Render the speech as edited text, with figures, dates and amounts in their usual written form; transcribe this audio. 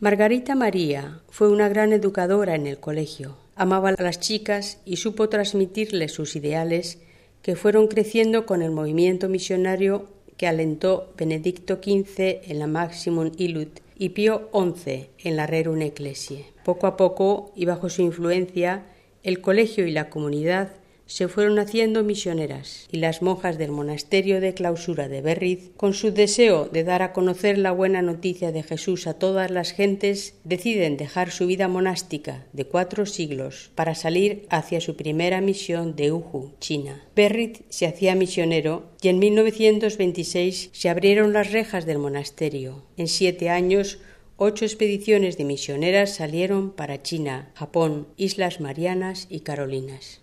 Margarita María fue una gran educadora en el colegio. Amaba a las chicas y supo transmitirles sus ideales que fueron creciendo con el movimiento misionario que alentó Benedicto XV en la Maximum Illud y Pío XI en la Rerum Ecclesiae. Poco a poco y bajo su influencia, el colegio y la comunidad se fueron haciendo misioneras, y las monjas del monasterio de clausura de Berriz, con su deseo de dar a conocer la buena noticia de Jesús a todas las gentes, deciden dejar su vida monástica de 4 siglos para salir hacia su primera misión de Wuhu, China. Berriz se hacía misionero y en 1926 se abrieron las rejas del monasterio. En 7 años, 8 expediciones de misioneras salieron para China, Japón, Islas Marianas y Carolinas.